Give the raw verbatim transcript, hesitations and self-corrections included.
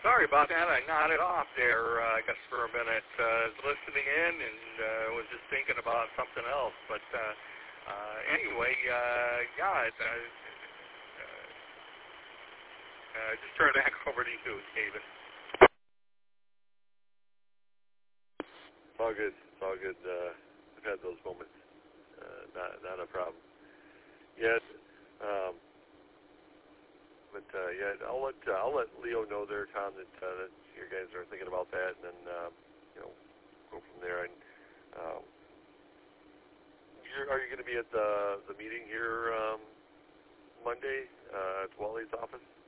sorry about that. I nodded off there, uh, I guess, for a minute. Uh, listening in and uh, was just thinking about something else. But uh, uh, anyway, uh, yeah, it, uh, uh, just turn it back over to you, David. It's all good. It's all good. Uh, I've had those moments. Uh, not, not a problem. Yeah. Um, but uh, yeah, I'll let uh, I'll let Leo know there, Tom, that, uh, that you guys are thinking about that, and then uh, you know, go from there. And um, you're, are you going to be at the the meeting here um, Monday uh, at Wally's office?